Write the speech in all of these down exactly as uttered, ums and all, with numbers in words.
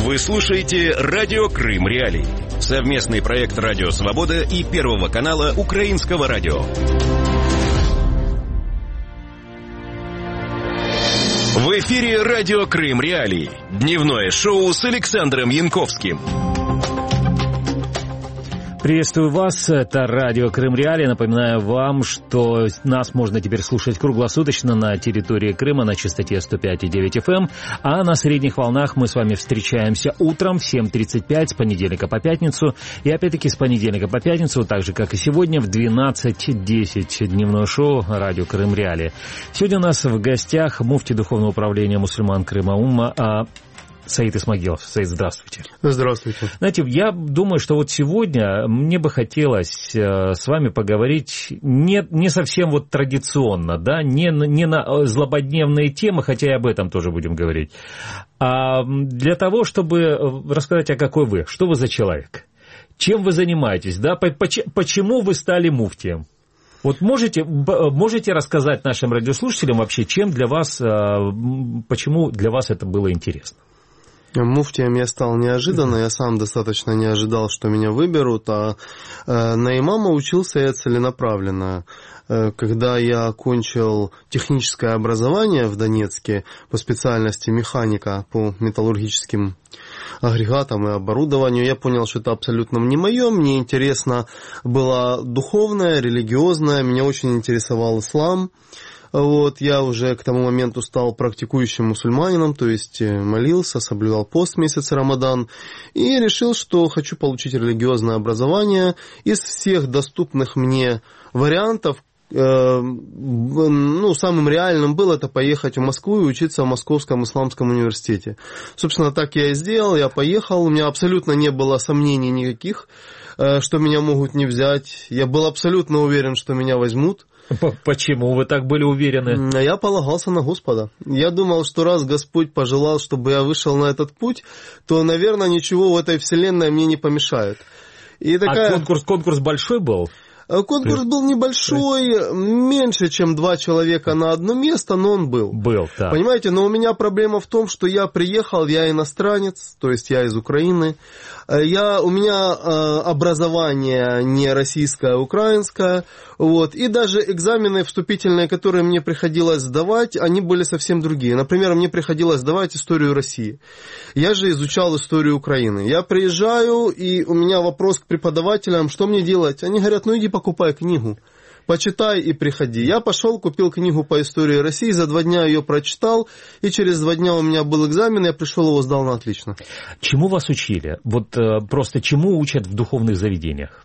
Вы слушаете «Радио Крым Реалии». Совместный проект «Радио Свобода» и Первого канала Украинского радио. В эфире «Радио Крым Реалии». Дневное шоу с Александром Янковским. Приветствую вас, это радио Крым Реалии. Напоминаю вам, что нас можно теперь слушать круглосуточно на территории Крыма на частоте сто пять и девять эф эм, а на средних волнах мы с вами встречаемся утром в семь тридцать пять с понедельника по пятницу, и опять-таки с понедельника по пятницу, так же как и сегодня, в двенадцать десять дневное шоу радио Крым Реалии. Сегодня у нас в гостях муфти Духовного управления мусульман Крыма Умма Саид Исмагилов. Саид, здравствуйте. Здравствуйте. Знаете, я думаю, что вот сегодня мне бы хотелось э, с вами поговорить не, не совсем вот традиционно, да, не, не на злободневные темы, хотя и об этом тоже будем говорить, а для того, чтобы рассказать, а какой вы, что вы за человек, чем вы занимаетесь, да, почему вы стали муфтием. Вот можете, можете рассказать нашим радиослушателям вообще, чем для вас, почему для вас это было интересно? Муфтием я стал неожиданно, я сам достаточно не ожидал, что меня выберут, а на имама учился я целенаправленно. Когда я окончил техническое образование в Донецке по специальности механика по металлургическим агрегатам и оборудованию, я понял, что это абсолютно не мое. Мне интересно было духовное, религиозное, меня очень интересовал ислам. Вот, я уже к тому моменту стал практикующим мусульманином, то есть молился, соблюдал пост в месяц Рамадан, и решил, что хочу получить религиозное образование. Из всех доступных мне вариантов, э, ну, самым реальным было это поехать в Москву и учиться в Московском исламском университете. Собственно, так я и сделал, я поехал, у меня абсолютно не было сомнений никаких, э, что меня могут не взять. Я был абсолютно уверен, что меня возьмут. Почему вы так были уверены? Я полагался на Господа. Я думал, что раз Господь пожелал, чтобы я вышел на этот путь, то, наверное, ничего в этой вселенной мне не помешает. И такая... А конкурс, конкурс большой был? Конкурс был небольшой, меньше, чем два человека на одно место, но он был. Был, да. Понимаете, но у меня проблема в том, что я приехал, я иностранец, то есть я из Украины. Я, у меня э, образование не российское, а украинское. Вот, и даже экзамены вступительные, которые мне приходилось сдавать, они были совсем другие. Например, мне приходилось сдавать историю России. Я же изучал историю Украины. Я приезжаю, и у меня вопрос к преподавателям, что мне делать? Они говорят, ну иди покупай книгу, почитай и приходи. Я пошел, купил книгу по истории России, за два дня ее прочитал, и через два дня у меня был экзамен, я пришел, его сдал на отлично. Чему вас учили? Вот просто чему учат в духовных заведениях?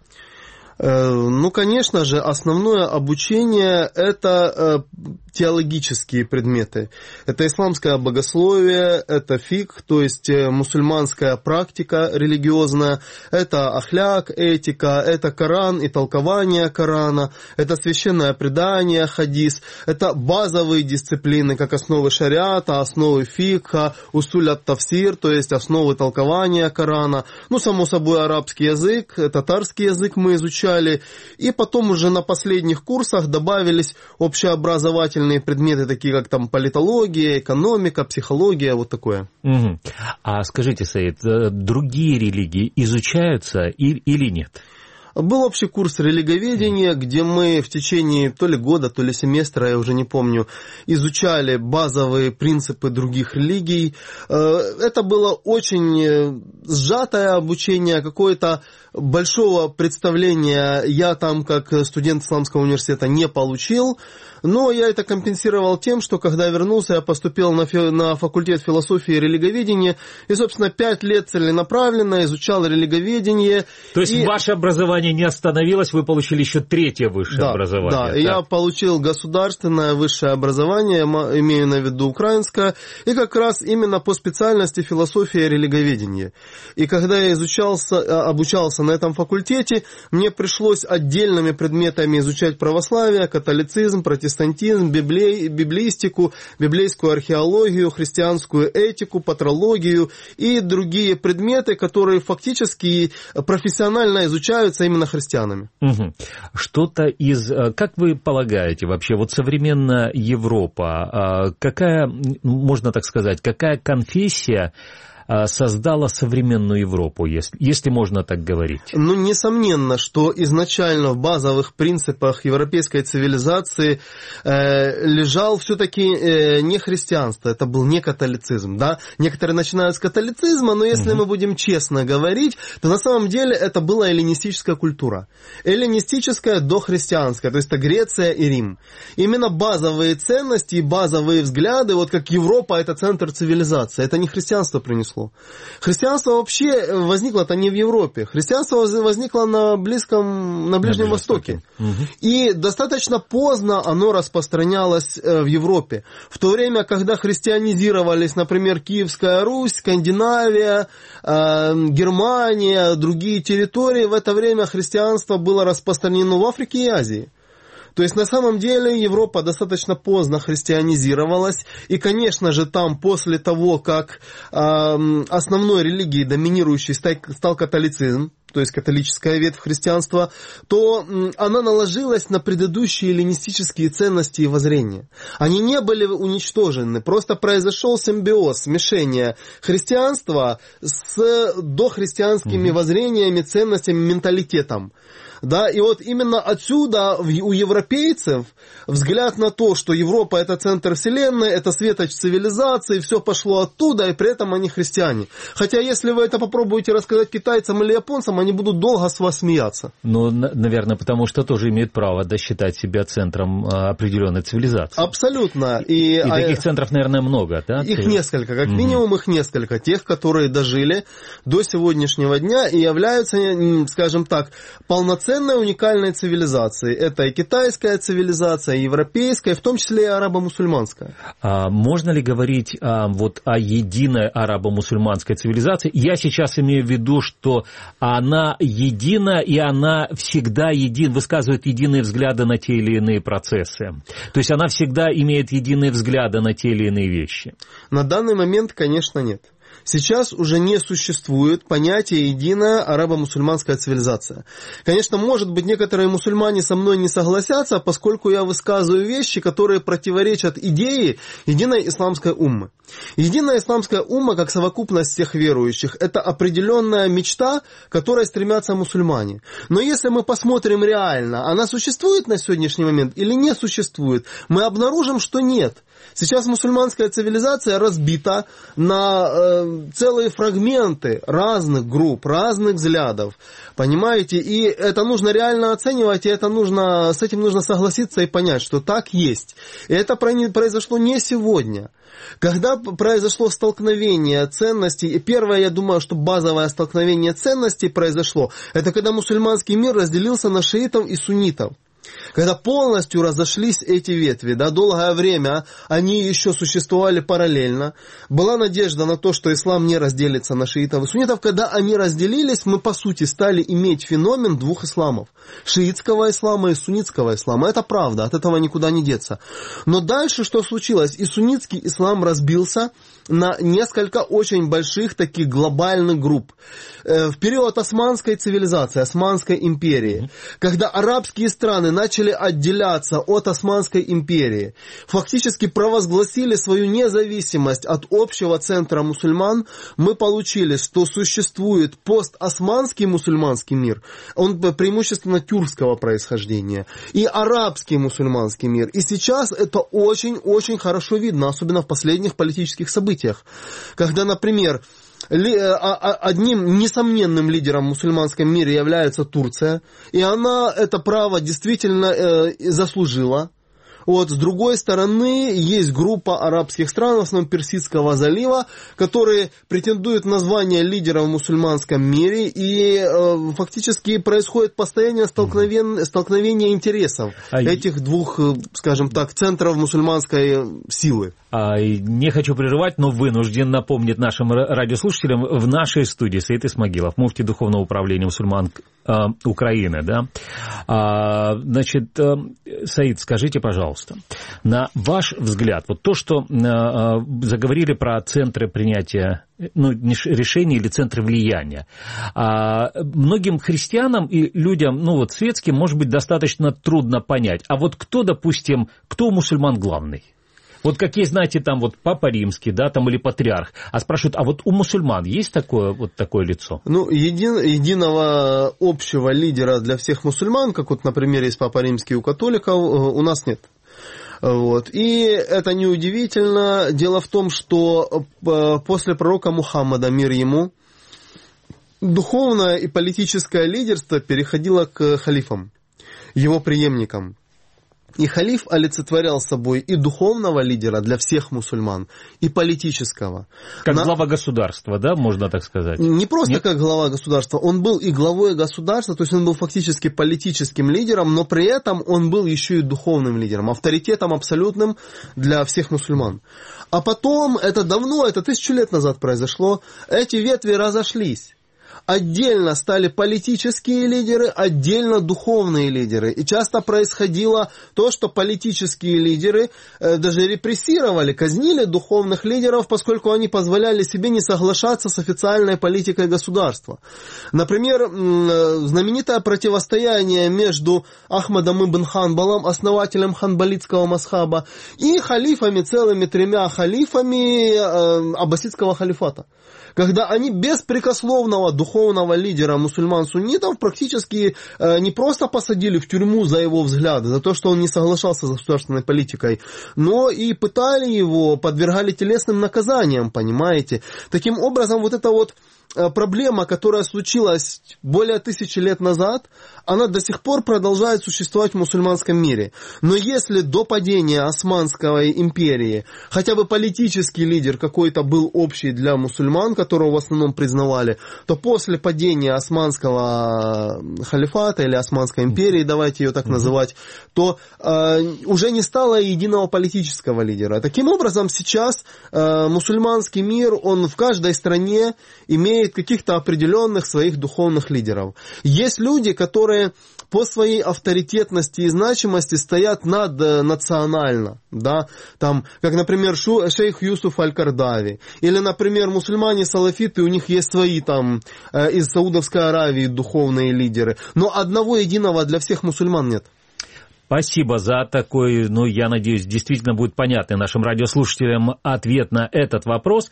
Ну, конечно же, основное обучение – это теологические предметы. Это исламское богословие, это фикх, то есть мусульманская практика религиозная, это ахляк, этика, это Коран и толкование Корана, это священное предание, хадис, это базовые дисциплины, как основы шариата, основы фикха, усуль ат-тафсир, то есть основы толкования Корана, ну, само собой, арабский язык, татарский язык мы изучали, и потом уже на последних курсах добавились общеобразовательные предметы, такие как там политология, экономика, психология, вот такое. Угу. А скажите, Саид, другие религии изучаются или нет? Был общий курс религоведения, где мы в течение то ли года, то ли семестра, я уже не помню, изучали базовые принципы других религий. Это было очень сжатое обучение, какое-то большого представления я там, как студент Исламского университета, не получил. Но я это компенсировал тем, что когда вернулся, я поступил на, фи- на факультет философии и религоведения, и, собственно, пять лет целенаправленно изучал религоведение. То есть и... ваше образование не остановилось, вы получили еще третье высшее да, образование. Да, так? Я получил государственное высшее образование, имею на виду украинское, и как раз именно по специальности философия и религоведение. И когда я изучался, обучался на этом факультете, мне пришлось отдельными предметами изучать православие, католицизм, протестантизм, библей, библистику, библейскую археологию, христианскую этику, патрологию и другие предметы, которые фактически профессионально изучаются именно христианами. Угу. Что-то из... Как вы полагаете вообще, вот современная Европа, какая, можно так сказать, какая конфессия создало современную Европу, если, если можно так говорить? Ну, несомненно, что изначально в базовых принципах европейской цивилизации э, лежал все-таки э, не христианство, это был не католицизм, да? Некоторые начинают с католицизма, но если угу. мы будем честно говорить, то на самом деле это была эллинистическая культура. Эллинистическая дохристианская, то есть это Греция и Рим. Именно базовые ценности и базовые взгляды, вот как Европа, это центр цивилизации, это не христианство принесло. Христианство вообще возникло-то не в Европе. Христианство возникло на Близком, на Ближнем на Востоке. Востоке. Угу. И достаточно поздно оно распространялось в Европе. В то время, когда христианизировались, например, Киевская Русь, Скандинавия, Германия, другие территории, в это время христианство было распространено в Африке и Азии. То есть, на самом деле, Европа достаточно поздно христианизировалась, и, конечно же, там, после того, как э, основной религией доминирующей стал католицизм, то есть католическая ветвь христианства, то она наложилась на предыдущие эллинистические ценности и воззрения. Они не были уничтожены, просто произошел симбиоз, смешение христианства с дохристианскими mm-hmm. воззрениями, ценностями, менталитетом. Да, и вот именно отсюда у европейцев взгляд на то, что Европа это центр вселенной, это светоч цивилизации, все пошло оттуда, и при этом они христиане. Хотя если вы это попробуете рассказать китайцам или японцам, они будут долго с вас смеяться. Ну, наверное, потому что тоже имеют право да, считать себя центром определенной цивилизации. Абсолютно. И, и таких центров, наверное, много, да? Их Ты... несколько, как mm-hmm. минимум их несколько. Тех, которые дожили до сегодняшнего дня и являются, скажем так, полноценными уникальной цивилизации. Это и китайская цивилизация, и европейская, в том числе и арабо-мусульманская. А можно ли говорить а, вот о единой арабо-мусульманской цивилизации? Я сейчас имею в виду, что она едина, и она всегда един, высказывает единые взгляды на те или иные процессы. То есть она всегда имеет единые взгляды на те или иные вещи. На данный момент, конечно, нет. Сейчас уже не существует понятия единая арабо-мусульманская цивилизация. Конечно, может быть, некоторые мусульмане со мной не согласятся, поскольку я высказываю вещи, которые противоречат идее единой исламской уммы. Единая исламская умма, как совокупность всех верующих, это определенная мечта, к которой стремятся мусульмане. Но если мы посмотрим реально, она существует на сегодняшний момент или не существует, мы обнаружим, что нет. Сейчас мусульманская цивилизация разбита на э, целые фрагменты разных групп, разных взглядов, понимаете? И это нужно реально оценивать, и это нужно, с этим нужно согласиться и понять, что так есть. И это произошло не сегодня. Когда произошло столкновение ценностей, и первое, я думаю, что базовое столкновение ценностей произошло, это когда мусульманский мир разделился на шиитов и суннитов. Когда полностью разошлись эти ветви, да, долгое время они еще существовали параллельно, была надежда на то, что ислам не разделится на шиитов и суннитов. Когда они разделились, мы по сути стали иметь феномен двух исламов. Шиитского ислама и суннитского ислама. Это правда, от этого никуда не деться. Но дальше что случилось? И суннитский ислам разбился на несколько очень больших таких глобальных групп. В период османской цивилизации, Османской империи, когда арабские страны начали отделяться от Османской империи, фактически провозгласили свою независимость от общего центра мусульман, мы получили, что существует постосманский мусульманский мир, он преимущественно тюркского происхождения, и арабский мусульманский мир. И сейчас это очень-очень хорошо видно, особенно в последних политических событиях, когда, например, одним несомненным лидером в мусульманском мире является Турция, и она это право действительно э, заслужила. Вот, с другой стороны, есть группа арабских стран, в основном Персидского залива, которые претендуют на звание лидера в мусульманском мире, и э, фактически происходит постоянное столкновение, столкновение интересов а этих двух, скажем так, центров мусульманской силы. Не хочу прерывать, но вынужден напомнить нашим радиослушателям, в нашей студии Саид Исмагилов, муфти Духовного управления мусульман э, Украины. Да? А, значит, э, Саид, скажите, пожалуйста, на ваш взгляд, вот то, что э, заговорили про центры принятия ну, решений или центры влияния, а, многим христианам и людям, ну вот светским, может быть, достаточно трудно понять. А вот кто, допустим, кто у мусульман главный? Вот какие, знаете, там вот Папа Римский, да, там или Патриарх. А спрашивают, а вот у мусульман есть такое, вот такое лицо? Ну, един, единого общего лидера для всех мусульман, как вот, например, есть Папа Римский у католиков, у нас нет. Вот. И это неудивительно. Дело в том, что после пророка Мухаммада, мир ему, духовное и политическое лидерство переходило к халифам, его преемникам. И халиф олицетворял собой и духовного лидера для всех мусульман, и политического. Как На... глава государства, да, можно так сказать? Не просто Нет? как глава государства, он был и главой государства, то есть он был фактически политическим лидером, но при этом он был еще и духовным лидером, авторитетом абсолютным для всех мусульман. А потом, это давно, это тысячу лет назад произошло, эти ветви разошлись. Отдельно стали политические лидеры, отдельно духовные лидеры. И часто происходило то, что политические лидеры э, даже репрессировали, казнили духовных лидеров, поскольку они позволяли себе не соглашаться с официальной политикой государства. Например, э, знаменитое противостояние между Ахмадом ибн Ханбалом, основателем ханбалитского масхаба, и халифами, целыми тремя халифами э, аббасидского халифата. Когда они беспрекословного духовного лидера мусульман-суннитов практически э, не просто посадили в тюрьму за его взгляды, за то, что он не соглашался с государственной политикой, но и пытали его, подвергали телесным наказаниям, понимаете. Таким образом, вот эта вот э, проблема, которая случилась более тысячи лет назад, она до сих пор продолжает существовать в мусульманском мире. Но если до падения Османской империи хотя бы политический лидер какой-то был общий для мусульман, которого в основном признавали, то после падения Османского халифата или Османской империи, давайте ее так называть, то э, уже не стало единого политического лидера. Таким образом, сейчас э, мусульманский мир, он в каждой стране имеет каких-то определенных своих духовных лидеров. Есть люди, которые по своей авторитетности и значимости стоят над национально, да, там, как, например, шу, шейх Юсуф Аль-Кардави, или, например, мусульмане-салафиты, у них есть свои там э, из Саудовской Аравии духовные лидеры, но одного единого для всех мусульман нет. Спасибо за такой, ну, я надеюсь, действительно будет понятный нашим радиослушателям ответ на этот вопрос.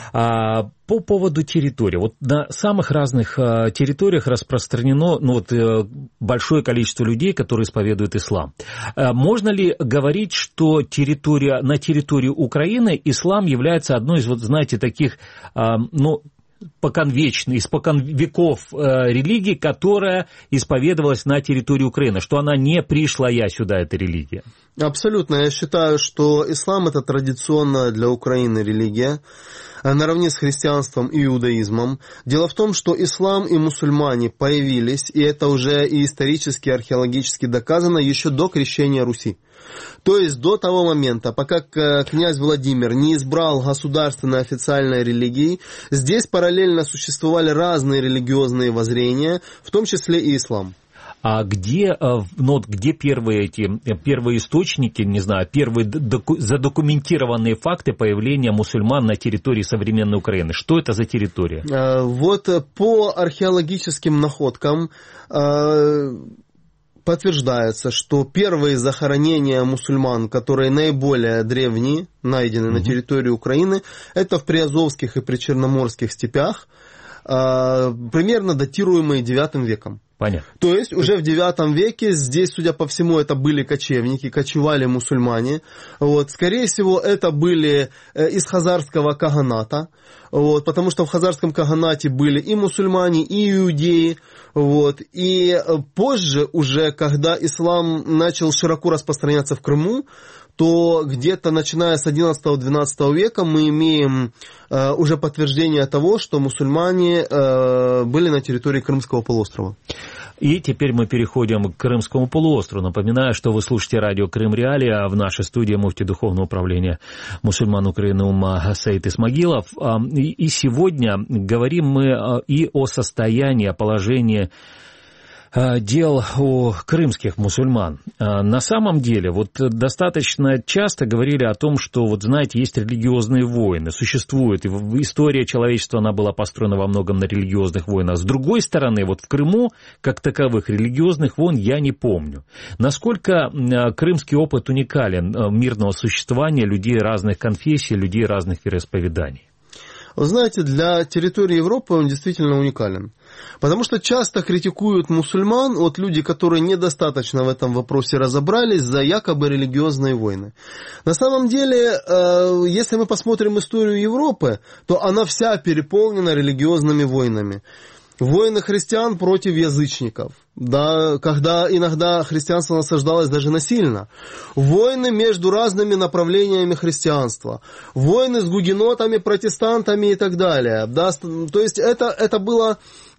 А, по поводу территории. Вот на самых разных а, территориях распространено, ну, вот, а, большое количество людей, которые исповедуют ислам. А, можно ли говорить, что территория, на территории Украины ислам является одной из, вот, знаете, таких, а, ну, поконвечной, испокон веков э, религии, которая исповедовалась на территории Украины, что она не пришла я сюда, эта религия. Абсолютно. Я считаю, что ислам – это традиционная для Украины религия, наравне с христианством и иудаизмом. Дело в том, что ислам и мусульмане появились, и это уже и исторически, и археологически доказано, еще до крещения Руси. То есть до того момента, пока князь Владимир не избрал государственной официальной религии, здесь параллельно существовали разные религиозные воззрения, в том числе и ислам. А где, ну, где первые эти первые источники, не знаю, первые доку, задокументированные факты появления мусульман на территории современной Украины? Что это за территория? Вот по археологическим находкам подтверждается, что первые захоронения мусульман, которые наиболее древние, найдены mm-hmm. на территории Украины, это в приазовских и причерноморских степях, примерно датируемые девятым веком. Понятно. То есть уже в девятом веке здесь, судя по всему, это были кочевники, кочевали мусульмане. Вот. Скорее всего, это были из хазарского каганата, вот, потому что в хазарском каганате были и мусульмане, и иудеи. Вот. И позже уже, когда ислам начал широко распространяться в Крыму, то где-то начиная с одиннадцатого-двенадцатого века мы имеем э, уже подтверждение того, что мусульмане э, были на территории Крымского полуострова. И теперь мы переходим к Крымскому полуострову. Напоминаю, что вы слушаете радио Крым Реалии, а в нашей студии муфти Духовного управления мусульман Украины Ума Саид Исмагилов. И сегодня говорим мы и о состоянии, о положении дел у крымских мусульман. На самом деле, вот достаточно часто говорили о том, что, вот знаете, есть религиозные войны, существует, и история человечества, она была построена во многом на религиозных войнах. С другой стороны, вот в Крыму, как таковых, религиозных войн я не помню. Насколько крымский опыт уникален мирного существования людей разных конфессий, людей разных вероисповеданий? Вы знаете, для территории Европы он действительно уникален. Потому что часто критикуют мусульман, вот люди, которые недостаточно в этом вопросе разобрались, за якобы религиозные войны. На самом деле, если мы посмотрим историю Европы, то она вся переполнена религиозными войнами. Войны христиан против язычников, да, когда иногда христианство насаждалось даже насильно. Войны между разными направлениями христианства. Войны с гугенотами, протестантами и так далее. Да, то есть это, это было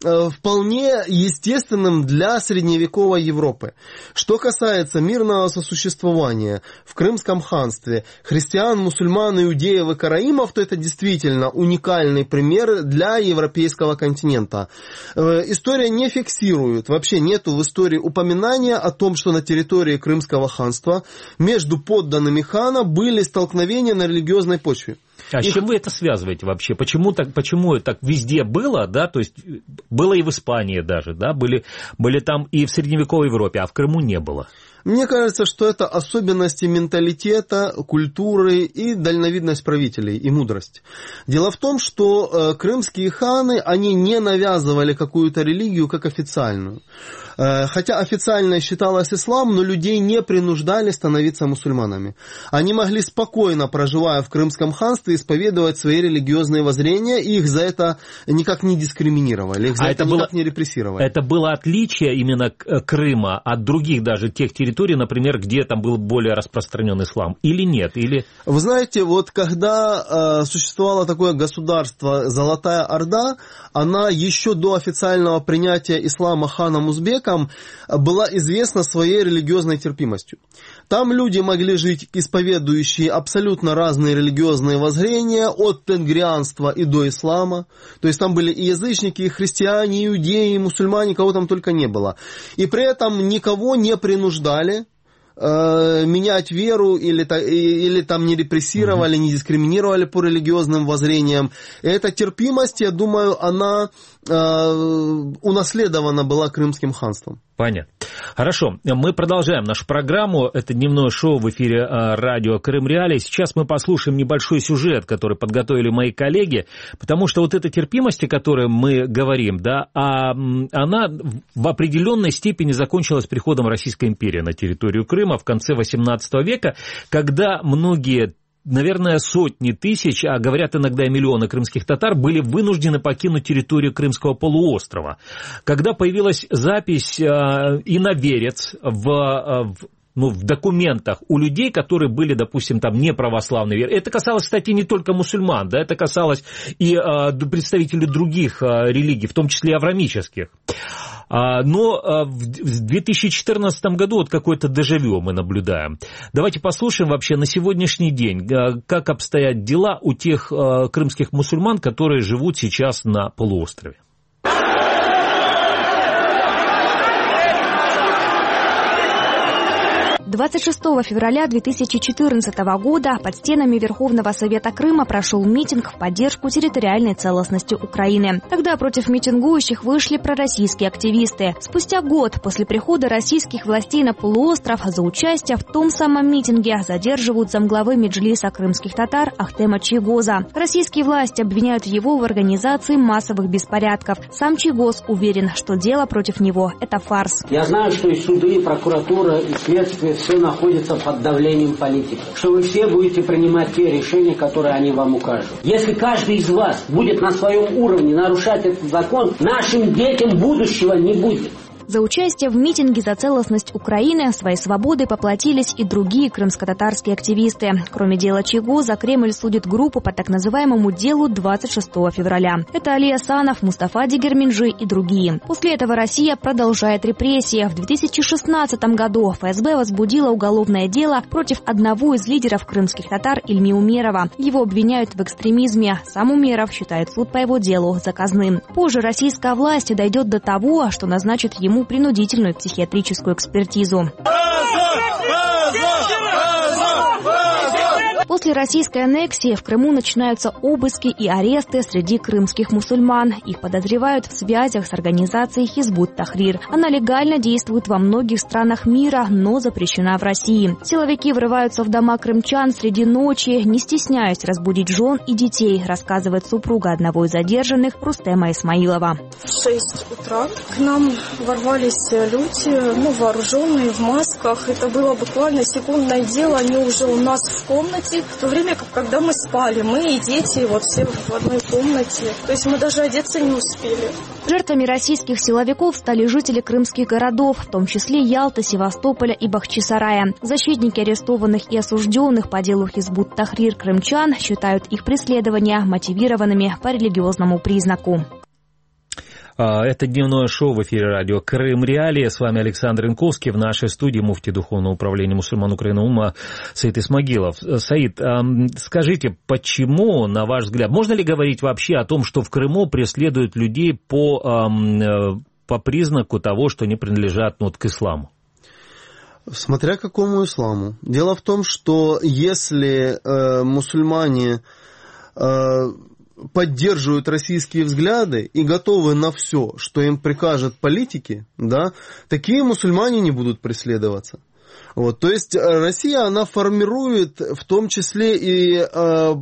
вполне естественным для средневековой Европы. Что касается мирного сосуществования в Крымском ханстве христиан, мусульман, иудеев и караимов, то это действительно уникальный пример для европейского континента. История не фиксирует, вообще нету в истории упоминания о том, что на территории Крымского ханства между подданными хана были столкновения на религиозной почве. А с чем вы это связываете вообще? Почему так, почему так везде было, да, то есть было и в Испании даже, да, были, были там и в средневековой Европе, а в Крыму не было? Мне кажется, что это особенности менталитета, культуры и дальновидность правителей, и мудрость. Дело в том, что э, крымские ханы, они не навязывали какую-то религию как официальную. Э, хотя официально считалось ислам, но людей не принуждали становиться мусульманами. Они могли спокойно, проживая в Крымском ханстве, исповедовать свои религиозные воззрения, и их за это никак не дискриминировали, их за а это, это никак было, не репрессировали. Это было отличие именно Крыма от других даже тех территорий, территории, например, где там был более распространен ислам, или нет? Или... Вы знаете, вот когда э, существовало такое государство Золотая Орда, она еще до официального принятия ислама ханом Узбеком была известна своей религиозной терпимостью. Там люди могли жить, исповедующие абсолютно разные религиозные воззрения, от тенгрианства и до ислама. То есть там были и язычники, и христиане, и иудеи, и мусульмане, кого там только не было. И при этом никого не принуждали менять веру или, или там не репрессировали, не дискриминировали по религиозным воззрениям. Эта терпимость, я думаю, она э, унаследована была Крымским ханством. Понятно. Хорошо, мы продолжаем нашу программу. Это дневное шоу в эфире радио Крым Реалии. Сейчас мы послушаем небольшой сюжет, который подготовили мои коллеги, потому что вот эта терпимость, о которой мы говорим, да, она в определенной степени закончилась приходом Российской империи на территорию Крыма в конце восемнадцатого века, когда многие, наверное, сотни тысяч, а говорят иногда и миллионы крымских татар, были вынуждены покинуть территорию Крымского полуострова. Когда появилась запись э, иноверец в, в, ну, в документах у людей, которые были, допустим, там не православной веры. Это касалось, кстати, не только мусульман, да, это касалось и э, представителей других э, религий, в том числе авраамических. Но в две тысячи четырнадцатом году вот какое-то дежавю мы наблюдаем. Давайте послушаем вообще на сегодняшний день, как обстоят дела у тех крымских мусульман, которые живут сейчас на полуострове. двадцать шестого февраля две тысячи четырнадцатого года под стенами Верховного Совета Крыма прошел митинг в поддержку территориальной целостности Украины. Тогда против митингующих вышли пророссийские активисты. Спустя год после прихода российских властей на полуостров за участие в том самом митинге задерживают замглавы Меджлиса крымских татар Ахтема Чийгоза. Российские власти обвиняют его в организации массовых беспорядков. Сам Чийгоз уверен, что дело против него – это фарс. Я знаю, что и суды, и прокуратура, и следствие все находится под давлением политиков, что вы все будете принимать те решения, которые они вам укажут. Если каждый из вас будет на своем уровне нарушать этот закон, нашим детям будущего не будет. За участие в митинге за целостность Украины своей свободой поплатились и другие крымско-татарские активисты. Кроме дела Чийгоза, Кремль судит группу по так называемому делу двадцать шестого февраля. Это Али Асанов, Мустафа Дегерменджи и другие. После этого Россия продолжает репрессии. В две тысячи шестнадцатом году ФСБ возбудила уголовное дело против одного из лидеров крымских татар Ильми Умерова. Его обвиняют в экстремизме. Сам Умеров считает суд по его делу заказным. Позже российская власть дойдет до того, что назначит ему Крыму принудительную психиатрическую экспертизу. После российской аннексии в Крыму начинаются обыски и аресты среди крымских мусульман. Их подозревают в связях с организацией Хизбут Тахрир. Она легально действует во многих странах мира, но запрещена в России. Силовики врываются в дома крымчан среди ночи, не стесняясь разбудить жен и детей, рассказывает супруга одного из задержанных Рустема Исмаилова. В шесть утра к нам ворвались люди, ну, вооруженные, в масках. Это было буквально секундное дело, они уже у нас в комнате. В то время, когда мы спали, мы и дети, вот все в одной комнате. То есть мы даже одеться не успели. Жертвами российских силовиков стали жители крымских городов, в том числе Ялты, Севастополя и Бахчисарая. Защитники арестованных и осужденных по делу Хизбут Тахрир крымчан считают их преследования мотивированными по религиозному признаку. Это дневное шоу в эфире радио Крым Реалии. С вами Александр Янковский. В нашей студии муфти Духовного управления мусульман Украины УМА Саид Исмагилов. Саид, скажите, почему, на ваш взгляд, можно ли говорить вообще о том, что в Крыму преследуют людей по, по признаку того, что они принадлежат ну, к исламу? Смотря какому исламу. Дело в том, что если э, мусульмане э, поддерживают российские взгляды и готовы на все, что им прикажут политики, да, такие мусульмане не будут преследоваться. Вот, то есть Россия, она формирует в том числе и, э,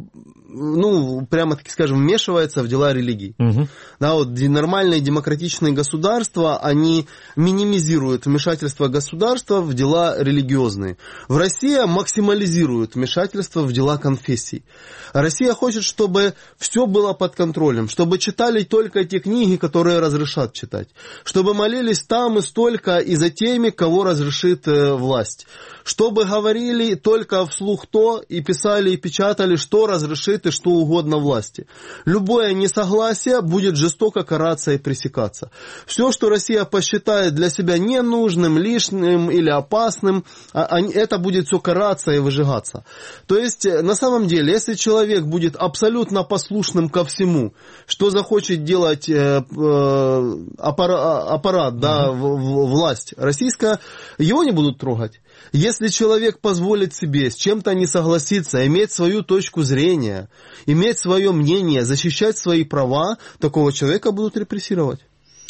ну, прямо-таки скажем, вмешивается в дела религий. Угу. Да, вот нормальные демократичные государства, они минимизируют вмешательство государства в дела религиозные. В России максимализирует вмешательство в дела конфессий. Россия хочет, чтобы все было под контролем, чтобы читали только те книги, которые разрешат читать, чтобы молились там и столько и за теми, кого разрешит э, власть, чтобы говорили только вслух то и писали и печатали, что разрешит и что угодно власти. Любое несогласие будет жестоко караться и пресекаться. Все, что Россия посчитает для себя ненужным, лишним или опасным, это будет все караться и выжигаться. То есть, на самом деле, если человек будет абсолютно послушным ко всему, что захочет делать э, э, аппарат, аппарат да, в, в, власть российская, его не будут трогать. Если человек позволит себе с чем-то не согласиться, иметь свою точку зрения, иметь свое мнение, защищать свои права, такого человека будут репрессировать.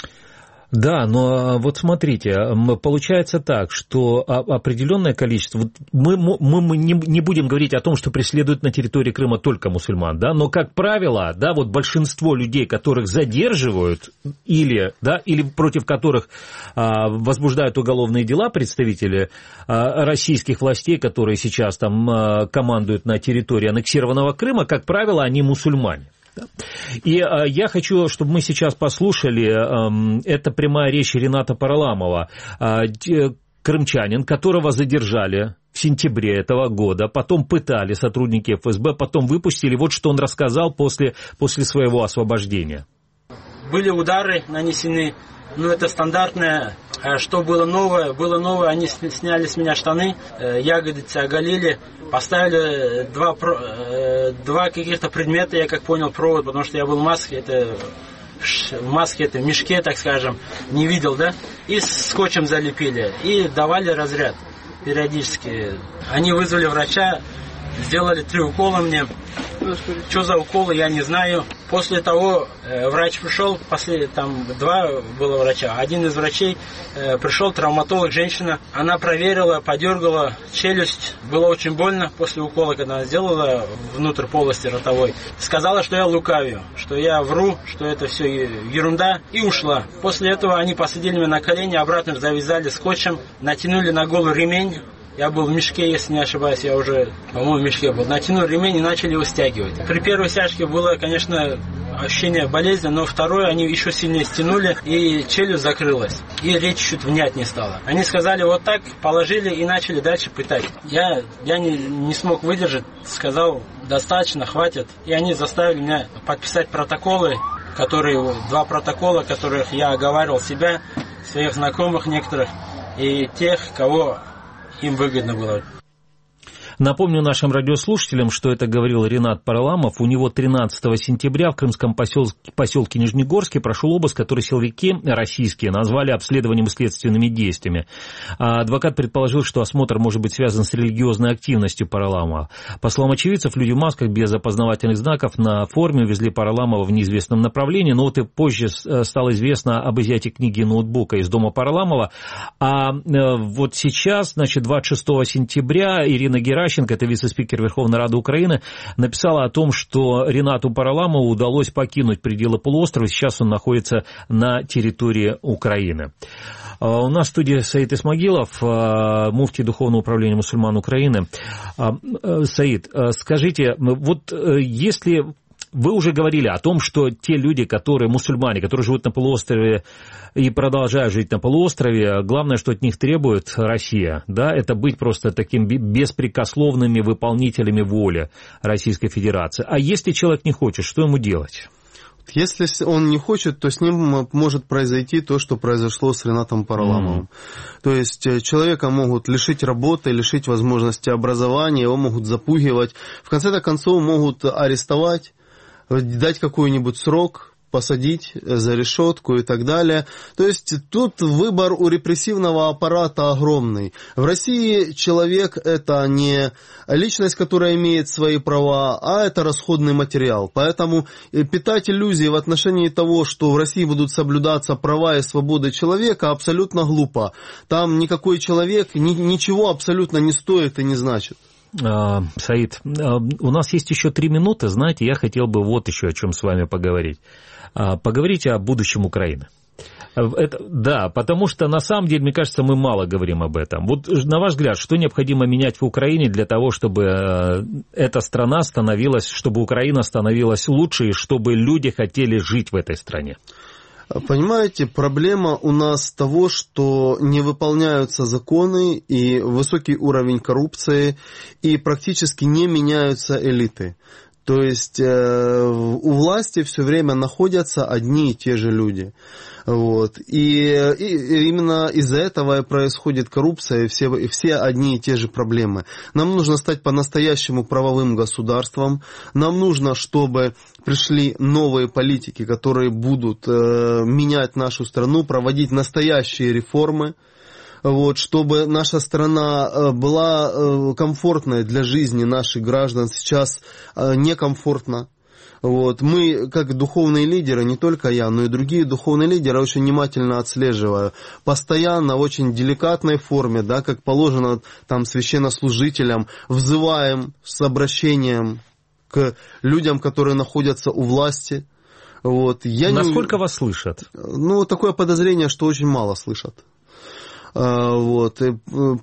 Да, но вот смотрите, получается так, что определенное количество, вот мы, мы, мы не будем говорить о том, что преследуют на территории Крыма только мусульман, да, но, как правило, да, вот большинство людей, которых задерживают или, да, или против которых а, возбуждают уголовные дела представители а, российских властей, которые сейчас там а, командуют на территории аннексированного Крыма, как правило, они мусульмане. И э, я хочу, чтобы мы сейчас послушали, э, это прямая речь Рената Параламова, э, крымчанин, которого задержали в сентябре этого года, потом пытали сотрудники эф эс бэ, потом выпустили. Вот что он рассказал после, после своего освобождения. Были удары нанесены, ну это стандартное. Что было новое? Было новое, они сняли с меня штаны, ягодицы оголили, поставили два, два каких-то предмета, я как понял, провод, потому что я был в маске, это в маске, это в мешке, так скажем, не видел, да, и скотчем залепили, и давали разряд периодически. Они вызвали врача, сделали три укола мне. Что за уколы, я не знаю. После того э, врач пришел, после, там два было врача. Один из врачей э, пришел, травматолог, женщина. Она проверила, подергала челюсть. Было очень больно после укола, когда она сделала внутрь полости ротовой. Сказала, что я лукавлю, что я вру, что это все ерунда, и ушла. После этого они посадили меня на колени, обратно завязали скотчем, натянули на голову ремень. Я был в мешке, если не ошибаюсь, я уже, по-моему, в мешке был. Натянул ремень и начали его стягивать. При первой стяжке было, конечно, ощущение болезни, но второе они еще сильнее стянули, и челюсть закрылась. И речь чуть внять не стала. Они сказали вот так, положили и начали дальше пытать. Я, я не, не смог выдержать, сказал, достаточно, хватит. И они заставили меня подписать протоколы, которые, два протокола, которых я оговаривал себя, своих знакомых некоторых, и тех, кого им выгодно было. Напомню нашим радиослушателям, что это говорил Ренат Параламов. У него тринадцатого сентября в крымском поселке, поселке Нижнегорске прошел обыск, который силовики российские назвали обследованием и следственными действиями. А адвокат предположил, что осмотр может быть связан с религиозной активностью Параламова. По словам очевидцев, люди в масках без опознавательных знаков на форме увезли Параламова в неизвестном направлении. Но вот и позже стало известно об изъятии книги и ноутбука из дома Параламова. А вот сейчас, значит, двадцать шестого сентября Ирина Геращенко, это вице-спикер Верховной Рады Украины, написала о том, что Ренату Параламову удалось покинуть пределы полуострова, сейчас он находится на территории Украины. У нас в студии Саид Исмагилов, муфти Духовного управления мусульман Украины. Саид, скажите, вот если... Вы уже говорили о том, что те люди, которые мусульмане, которые живут на полуострове и продолжают жить на полуострове, главное, что от них требует Россия, да, это быть просто такими беспрекословными выполнителями воли Российской Федерации. А если человек не хочет, что ему делать? Если он не хочет, то с ним может произойти то, что произошло с Ренатом Параламовым. Mm. То есть человека могут лишить работы, лишить возможности образования, его могут запугивать, в конце концов могут арестовать, дать какой-нибудь срок, посадить за решетку и так далее. То есть тут выбор у репрессивного аппарата огромный. В России человек – это не личность, которая имеет свои права, а это расходный материал. Поэтому питать иллюзии в отношении того, что в России будут соблюдаться права и свободы человека, абсолютно глупо. Там никакой человек ни, ничего абсолютно не стоит и не значит. Саид, у нас есть еще три минуты, знаете, я хотел бы вот еще о чем с вами поговорить. Поговорите о будущем Украины. Это, да, потому что на самом деле, мне кажется, мы мало говорим об этом. Вот на ваш взгляд, что необходимо менять в Украине для того, чтобы эта страна становилась, чтобы Украина становилась лучше и чтобы люди хотели жить в этой стране? Понимаете, проблема у нас того, что не выполняются законы и высокий уровень коррупции, и практически не меняются элиты. То есть э, у власти все время находятся одни и те же люди. Вот. И, и именно из-за этого и происходит коррупция, и все, и все одни и те же проблемы. Нам нужно стать по-настоящему правовым государством. Нам нужно, чтобы пришли новые политики, которые будут э, менять нашу страну, проводить настоящие реформы. Вот, чтобы наша страна была комфортной для жизни наших граждан, сейчас некомфортно. Вот. Мы, как духовные лидеры, не только я, но и другие духовные лидеры, очень внимательно отслеживаю. Постоянно, в очень деликатной форме, да, как положено там священнослужителям, взываем с обращением к людям, которые находятся у власти. Вот. Я Насколько не... вас слышат? Ну, такое подозрение, что очень мало слышат. Вот. И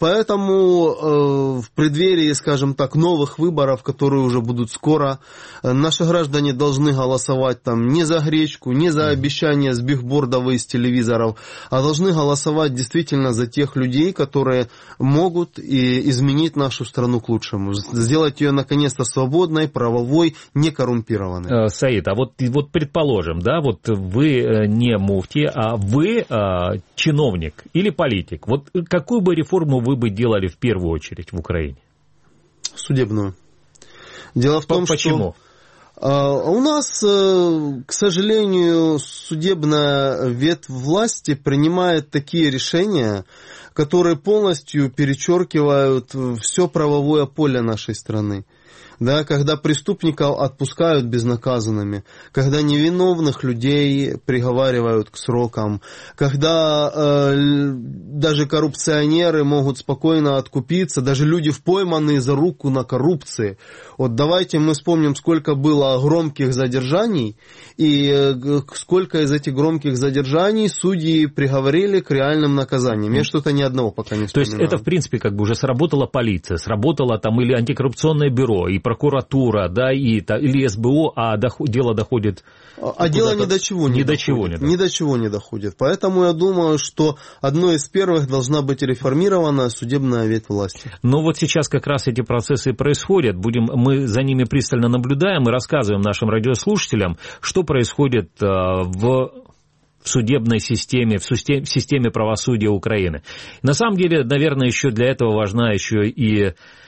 поэтому в преддверии, скажем так, новых выборов, которые уже будут скоро, наши граждане должны голосовать там не за гречку, не за обещания с бигбордов и с телевизоров, а должны голосовать действительно за тех людей, которые могут и изменить нашу страну к лучшему, сделать ее наконец-то свободной, правовой, не коррумпированной. Саид, а вот, вот предположим, да, вот вы не муфти, а вы чиновник или политик. Вот какую бы реформу вы бы делали в первую очередь в Украине? Судебную. Дело в том, Почему? что у нас, к сожалению, судебная ветвь власти принимает такие решения, которые полностью перечеркивают все правовое поле нашей страны. Да, когда преступников отпускают безнаказанными, когда невиновных людей приговаривают к срокам, когда э, даже коррупционеры могут спокойно откупиться, даже люди, пойманные за руку на коррупции. Вот давайте мы вспомним, сколько было громких задержаний, и э, сколько из этих громких задержаний судьи приговорили к реальным наказаниям. Я что-то ни одного пока не вспоминаю. То есть это, в принципе, как бы уже сработала полиция, сработала там или антикоррупционное бюро, и прокуратура, да, и, или СБО, а доход, дело доходит... А дело ни до чего не, ни доходит. До чего не ни до чего не доходит. Поэтому я думаю, что одной из первых должна быть реформированная судебная ветвь власти. Но вот сейчас как раз эти процессы происходят. Будем, мы за ними пристально наблюдаем и рассказываем нашим радиослушателям, что происходит в... в судебной системе, в системе правосудия Украины. На самом деле, наверное, еще для этого важна еще и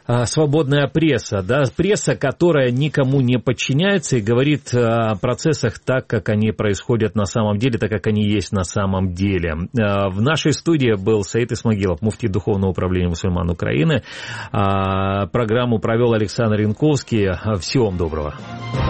свободная пресса, да, пресса, которая никому не подчиняется и говорит о процессах так, как они происходят на самом деле, так, как они есть на самом деле. В нашей студии был Саид Исмагилов, муфти Духовного управления мусульман Украины. Программу провел Александр Янковский. Всего вам доброго.